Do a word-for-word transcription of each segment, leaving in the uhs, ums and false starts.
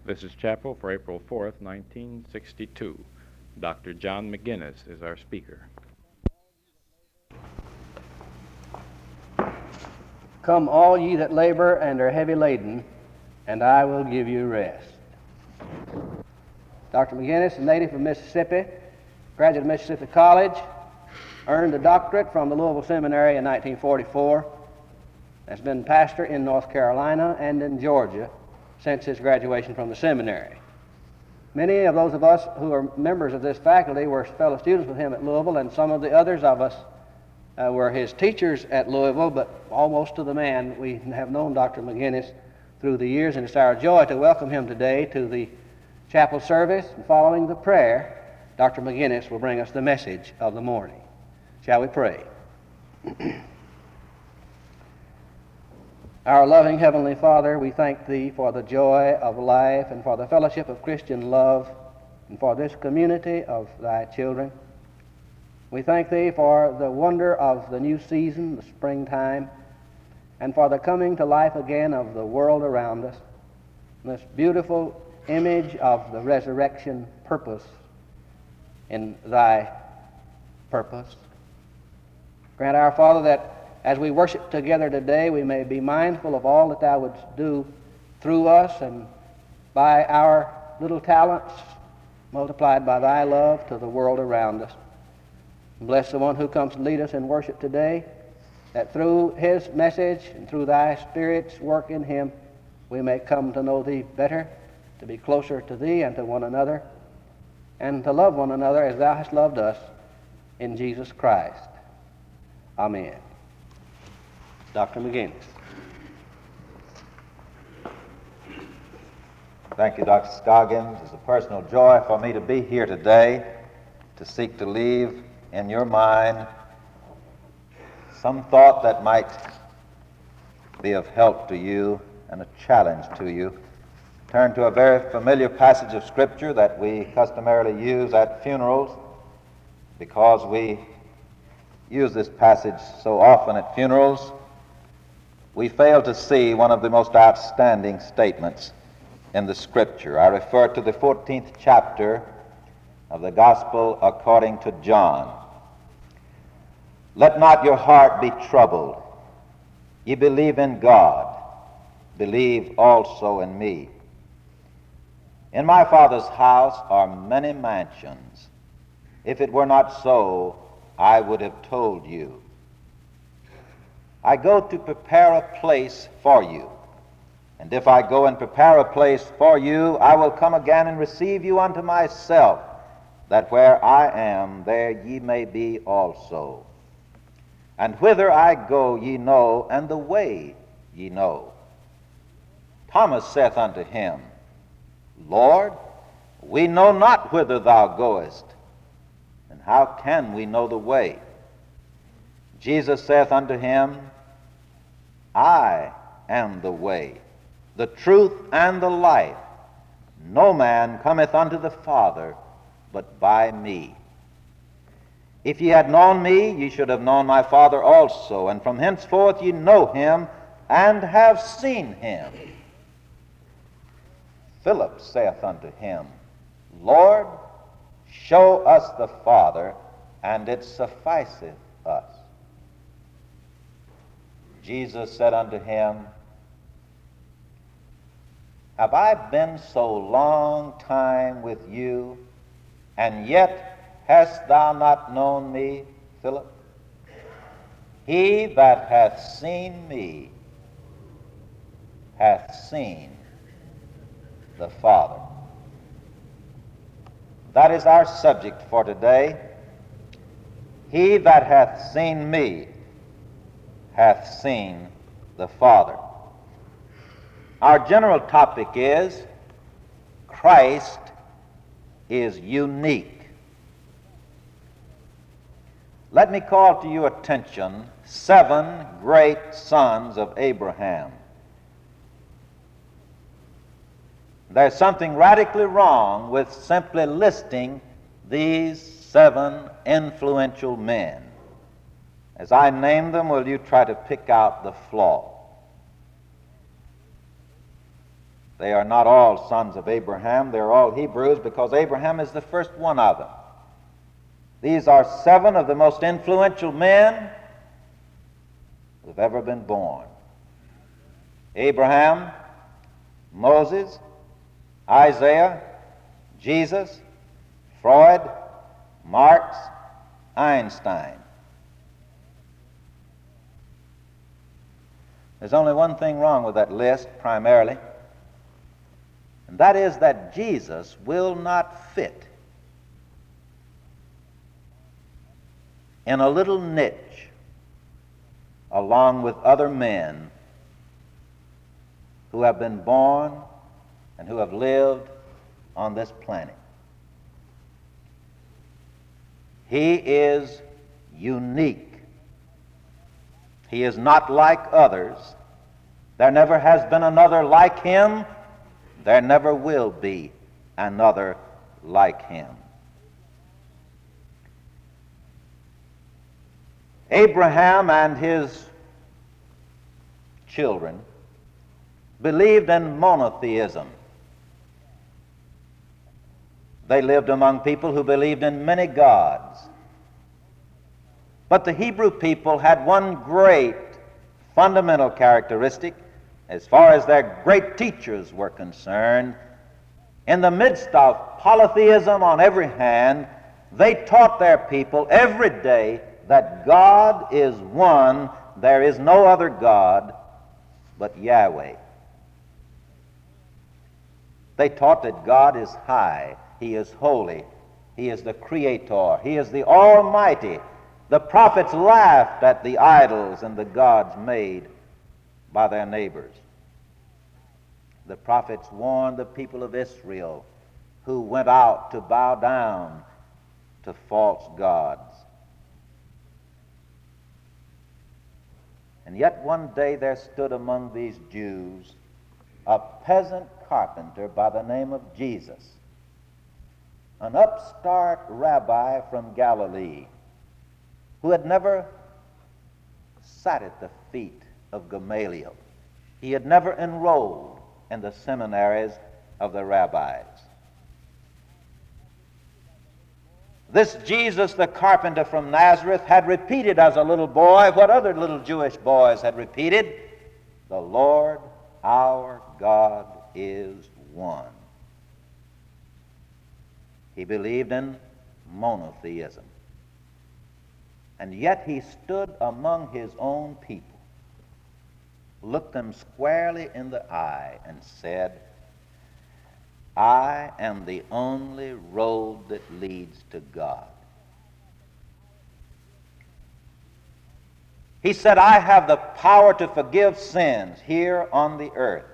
This is chapel for April fourth, nineteen sixty-two. Doctor John McGinnis is our speaker. Come all ye that labor and are heavy laden, and I will give you rest. Doctor McGinnis, a native of Mississippi, graduate of Mississippi College, earned a doctorate from the Louisville Seminary in nineteen forty-four, has been pastor in North Carolina and in Georgia since his graduation from the seminary. Many of those of us who are members of this faculty were fellow students with him at Louisville, and some of the others of us uh, were his teachers at Louisville, but almost to the man we have known Doctor McGinnis through the years, and it's our joy to welcome him today to the chapel service. And following the prayer, Doctor McGinnis will bring us the message of the morning. Shall we pray? Our loving Heavenly Father, we thank Thee for the joy of life and for the fellowship of Christian love and for this community of Thy children. We thank Thee for the wonder of the new season, the springtime, and for the coming to life again of the world around us, this beautiful image of the resurrection purpose in Thy purpose. Grant, our Father, that as we worship together today, we may be mindful of all that Thou wouldst do through us and by our little talents multiplied by Thy love to the world around us. Bless the one who comes to lead us in worship today, that through his message and through Thy Spirit's work in him, we may come to know Thee better, to be closer to Thee and to one another, and to love one another as Thou hast loved us in Jesus Christ. Amen. Doctor McGinnis. Thank you, Doctor Scoggins. It's a personal joy for me to be here today to seek to leave in your mind some thought that might be of help to you and a challenge to you. Turn to a very familiar passage of Scripture that we customarily use at funerals because we use this passage so often at funerals. We fail to see one of the most outstanding statements in the Scripture. I refer to the fourteenth chapter of the Gospel according to John. Let not your heart be troubled. Ye believe in God, believe also in me. In my Father's house are many mansions. If it were not so, I would have told you. I go to prepare a place for you. And if I go and prepare a place for you, I will come again and receive you unto myself, that where I am, there ye may be also. And whither I go ye know, and the way ye know. Thomas saith unto him, Lord, we know not whither thou goest, and how can we know the way? Jesus saith unto him, I am the way, the truth, and the life. No man cometh unto the Father but by me. If ye had known me, ye should have known my Father also, and from henceforth ye know him and have seen him. Philip saith unto him, Lord, show us the Father, and it sufficeth us. Jesus said unto him, Have I been so long time with you, and yet hast thou not known me, Philip? He that hath seen me hath seen the Father. That is our subject for today. He that hath seen me hath seen the Father. Our general topic is Christ is unique. Let me call to your attention seven great sons of Abraham. There's something radically wrong with simply listing these seven influential men. As I name them, will you try to pick out the flaw? They are not all sons of Abraham. They're all Hebrews because Abraham is the first one of them. These are seven of the most influential men who have ever been born. Abraham, Moses, Isaiah, Jesus, Freud, Marx, Einstein. There's only one thing wrong with that list, primarily, and that is that Jesus will not fit in a little niche along with other men who have been born and who have lived on this planet. He is unique. He is not like others. There never has been another like him. There never will be another like him. Abraham and his children believed in monotheism. They lived among people who believed in many gods. But the Hebrew people had one great fundamental characteristic as far as their great teachers were concerned. In the midst of polytheism on every hand, they taught their people every day that God is one, there is no other God but Yahweh. They taught that God is high, He is holy, He is the Creator, He is the Almighty. The prophets laughed at the idols and the gods made by their neighbors. The prophets warned the people of Israel who went out to bow down to false gods. And yet one day there stood among these Jews a peasant carpenter by the name of Jesus, an upstart rabbi from Galilee who had never sat at the feet of Gamaliel. He had never enrolled in the seminaries of the rabbis. This Jesus, the carpenter from Nazareth, had repeated as a little boy what other little Jewish boys had repeated: the Lord our God is one. He believed in monotheism. And yet he stood among his own people, looked them squarely in the eye, and said, I am the only road that leads to God. He said, I have the power to forgive sins here on the earth.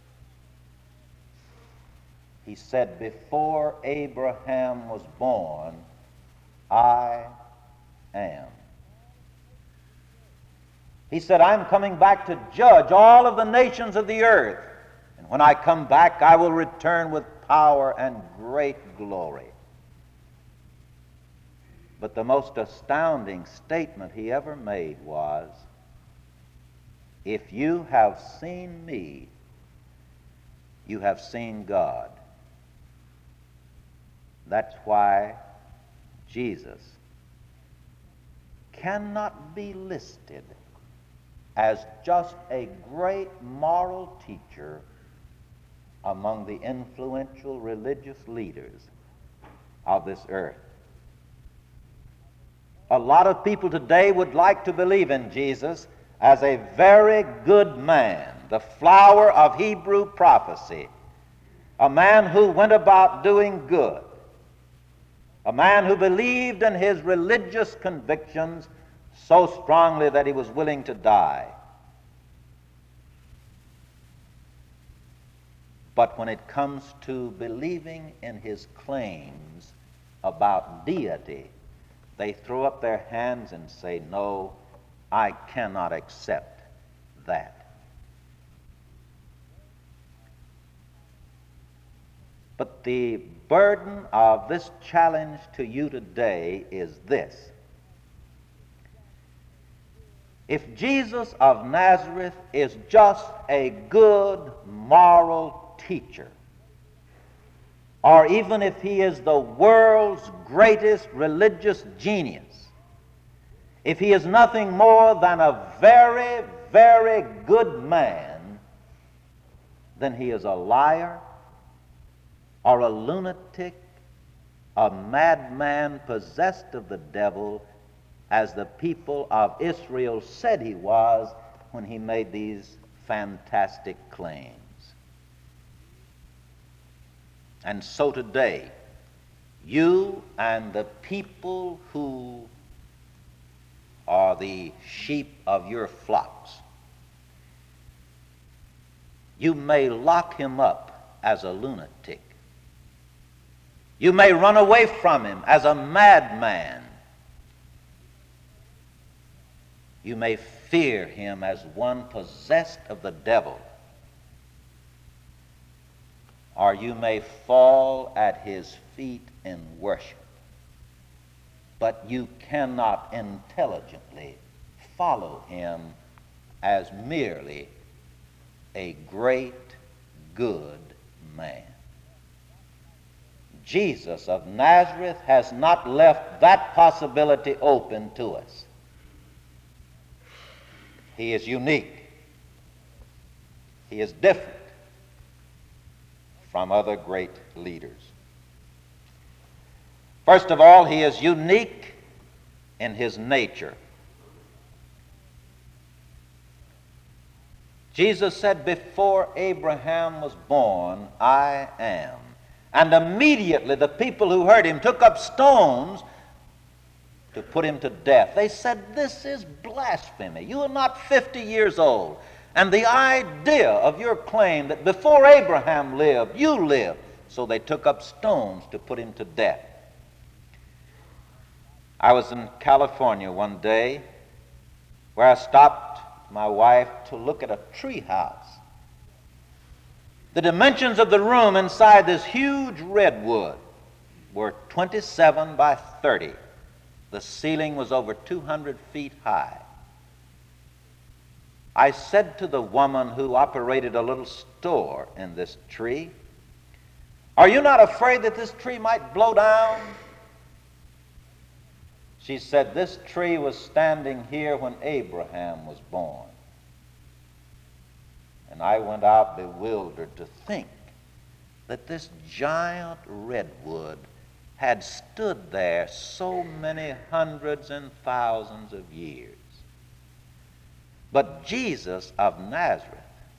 He said, before Abraham was born, I am. He said, I'm coming back to judge all of the nations of the earth. And when I come back, I will return with power and great glory. But the most astounding statement he ever made was, if you have seen me, you have seen God. That's why Jesus cannot be listed as just a great moral teacher among the influential religious leaders of this earth. A lot of people today would like to believe in Jesus as a very good man, the flower of Hebrew prophecy, a man who went about doing good, a man who believed in his religious convictions so strongly that he was willing to die. But when it comes to believing in his claims about deity, they throw up their hands and say, no, I cannot accept that. But the burden of this challenge to you today is this. If Jesus of Nazareth is just a good moral teacher, or even if he is the world's greatest religious genius, if he is nothing more than a very, very good man, then he is a liar or a lunatic, a madman possessed of the devil, as the people of Israel said he was when he made these fantastic claims. And so today, you and the people who are the sheep of your flocks, you may lock him up as a lunatic. You may run away from him as a madman. You may fear him as one possessed of the devil. Or you may fall at his feet in worship. But you cannot intelligently follow him as merely a great, good man. Jesus of Nazareth has not left that possibility open to us. He is unique. He is different from other great leaders. First of all, he is unique in his nature. Jesus said, "Before Abraham was born, I am." And immediately the people who heard him took up stones to put him to death. They said, "This is blasphemy. You are not fifty years old. And the idea of your claim that before Abraham lived, you lived." So they took up stones to put him to death. I was in California one day where I stopped my wife to look at a tree house. The dimensions of the room inside this huge redwood were twenty-seven by thirty. The ceiling was over two hundred feet high. I said to the woman who operated a little store in this tree, "Are you not afraid that this tree might blow down?" She said, "This tree was standing here when Abraham was born." And I went out bewildered to think that this giant redwood had stood there so many hundreds and thousands of years. But Jesus of Nazareth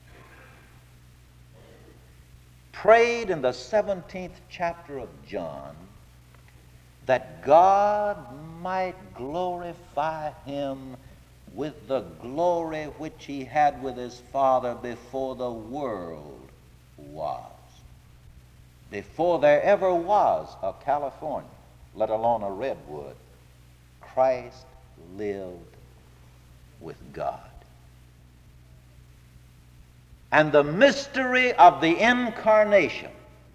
prayed in the seventeenth chapter of John that God might glorify him with the glory which he had with his Father before the world was. Before there ever was a California, let alone a redwood, Christ lived with God. And the mystery of the incarnation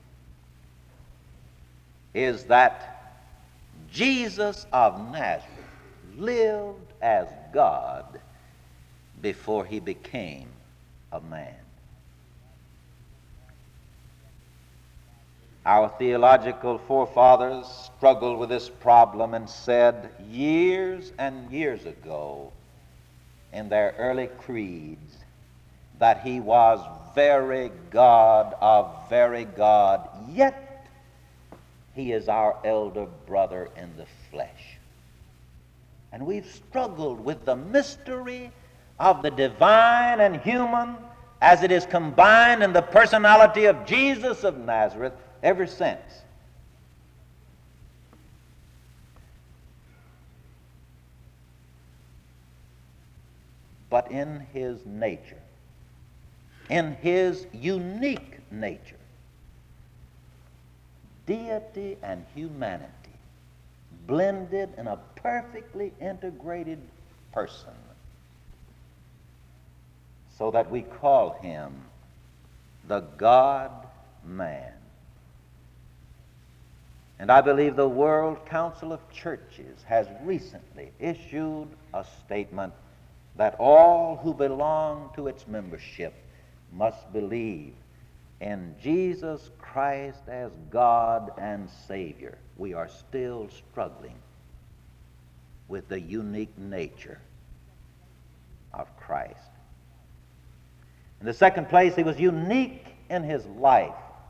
is that Jesus of Nazareth lived as God before he became a man. Our theological forefathers struggled with this problem and said years and years ago in their early creeds that he was very God of very God, yet he is our elder brother in the flesh. And we've struggled with the mystery of the divine and human as it is combined in the personality of Jesus of Nazareth ever since. But in his nature, in his unique nature, deity and humanity blended in a perfectly integrated person, so that we call him the God-man. And I believe the World Council of Churches has recently issued a statement that all who belong to its membership must believe in Jesus Christ as God and Savior, we are still struggling with the unique nature of Christ. In the second place, he was unique in his life.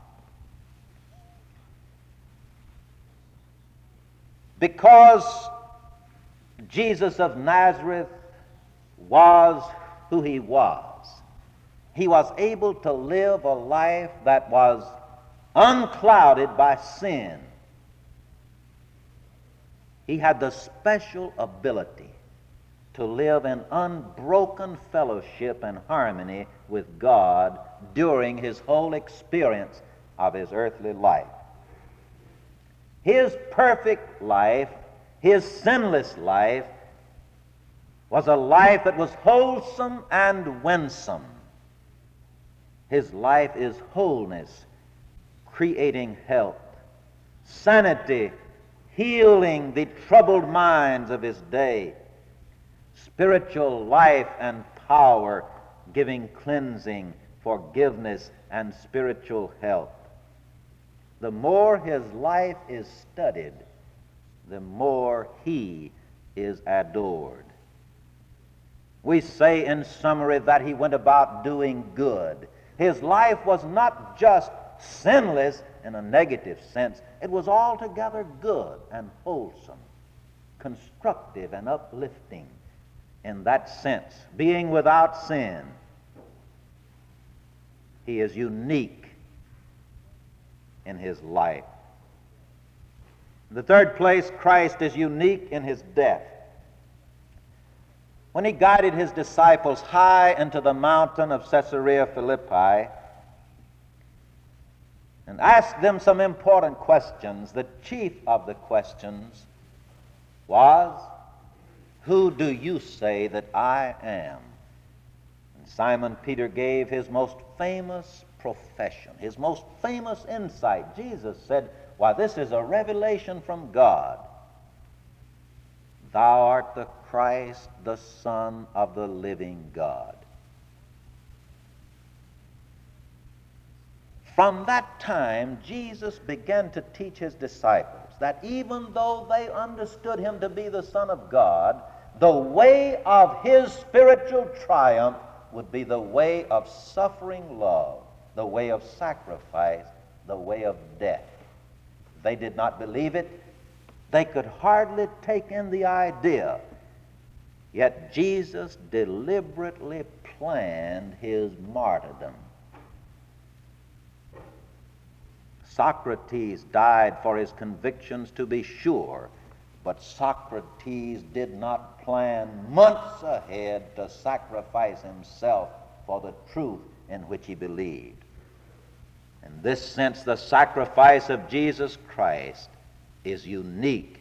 Because Jesus of Nazareth was who he was, he was able to live a life that was unclouded by sin. He had the special ability to live in unbroken fellowship and harmony with God during his whole experience of his earthly life. His perfect life, his sinless life, was a life that was wholesome and winsome. His life is wholeness, creating health, sanity, healing the troubled minds of his day, spiritual life and power, giving cleansing, forgiveness, and spiritual health. The more his life is studied, the more he is adored. We say in summary that he went about doing good. His life was not just sinless in a negative sense. It was altogether good and wholesome, constructive and uplifting in that sense. Being without sin, he is unique in his life. In the third place, Christ is unique in his death. When he guided his disciples high into the mountain of Caesarea Philippi and asked them some important questions, the chief of the questions was, "Who do you say that I am?" And Simon Peter gave his most famous profession, his most famous insight. Jesus said, "Why, this is a revelation from God. Thou art the Christ, the Son of the living God." From that time, Jesus began to teach his disciples that even though they understood him to be the Son of God, the way of his spiritual triumph would be the way of suffering love, the way of sacrifice, the way of death. They did not believe it. They could hardly take in the idea. Yet Jesus deliberately planned his martyrdom. Socrates died for his convictions, to be sure, but Socrates did not plan months ahead to sacrifice himself for the truth in which he believed. In this sense, the sacrifice of Jesus Christ is unique.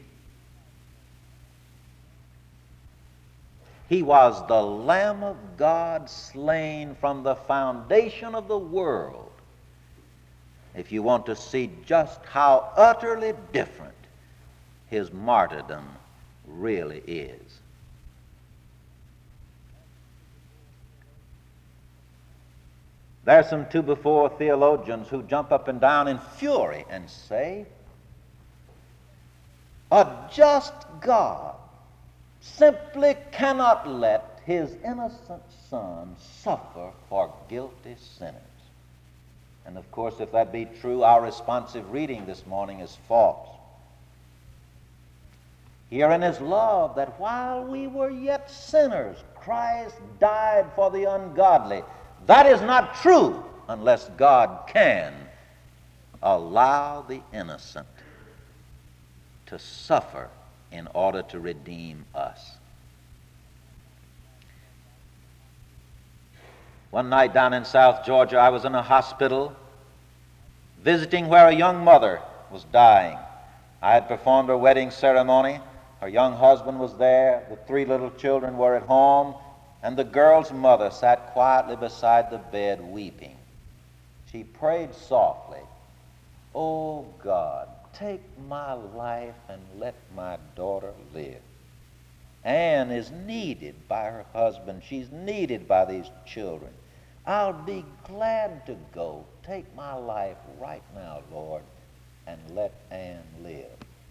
He was the Lamb of God slain from the foundation of the world. If you want to see just how utterly different his martyrdom really is. There are some two before theologians who jump up and down in fury and say, a just God simply cannot let his innocent Son suffer for guilty sinners. And of course, if that be true, our responsive reading this morning is false. Herein is love, that while we were yet sinners, Christ died for the ungodly. That is not true unless God can allow the innocent to suffer in order to redeem us. One night down in South Georgia, I was in a hospital visiting where a young mother was dying. I had performed her wedding ceremony. Her young husband was there. The three little children were at home. And the girl's mother sat quietly beside the bed weeping. She prayed softly, "Oh God, take my life and let my daughter live." Anne is needed by her husband. She's needed by these children. I'll be glad to go. take my life right now, Lord, and let Ann live.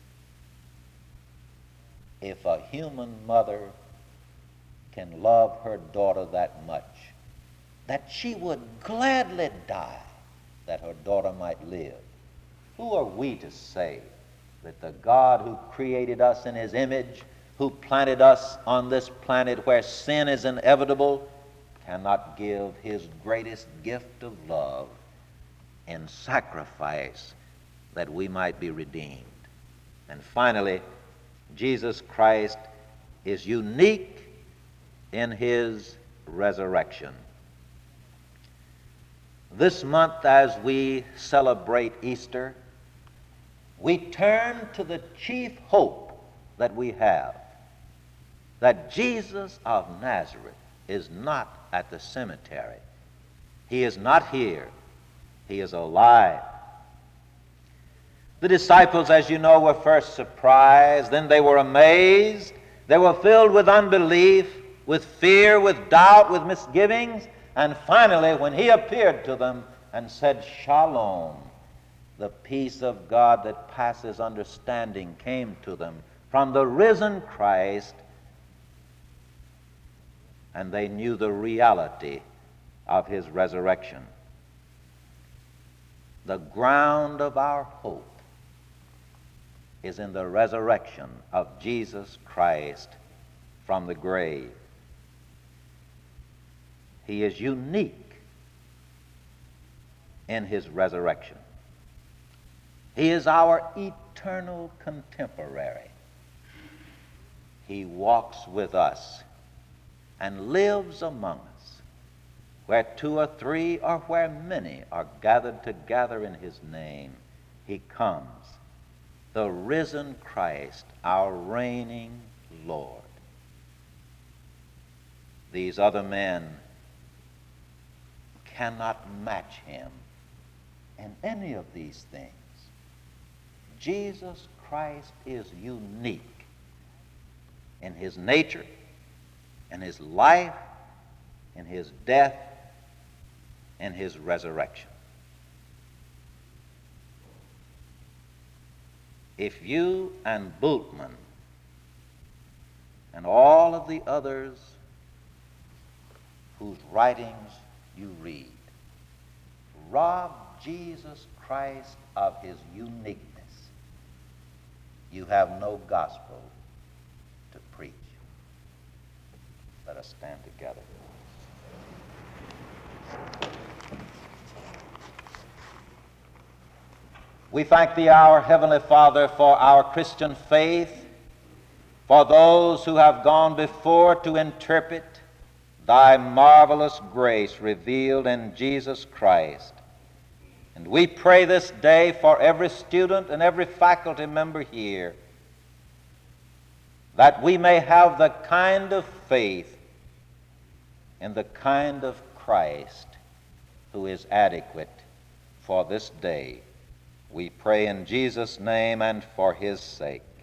If a human mother can love her daughter that much, that she would gladly die that her daughter might live, who are we to say that the God who created us in his image, who planted us on this planet where sin is inevitable, cannot give his greatest gift of love in sacrifice that we might be redeemed? And finally, Jesus Christ is unique in his resurrection. This month, as we celebrate Easter, we turn to the chief hope that we have, that Jesus of Nazareth is not at the cemetery. He is not here. He is alive. The disciples, as you know, were first surprised, then they were amazed. They were filled with unbelief, with fear, with doubt, with misgivings. And finally, when he appeared to them and said, "Shalom," the peace of God that passes understanding came to them from the risen Christ, and they knew the reality of his resurrection. The ground of our hope is in the resurrection of Jesus Christ from the grave. He is unique in his resurrection. He is our eternal contemporary. He walks with us and lives among us. Where two or three or where many are gathered together in his name, he comes, the risen Christ, our reigning Lord. These other men cannot match him in any of these things. Jesus Christ is unique in his nature, in his life, in his death, in his resurrection. If you and Bultmann and all of the others whose writings you read rob Jesus Christ of his uniqueness, you have no gospel to preach. Let us stand together. We thank thee, our Heavenly Father, for our Christian faith, for those who have gone before to interpret thy marvelous grace revealed in Jesus Christ. And we pray this day for every student and every faculty member here, that we may have the kind of faith in the kind of Christ who is adequate for this day. We pray in Jesus' name and for his sake.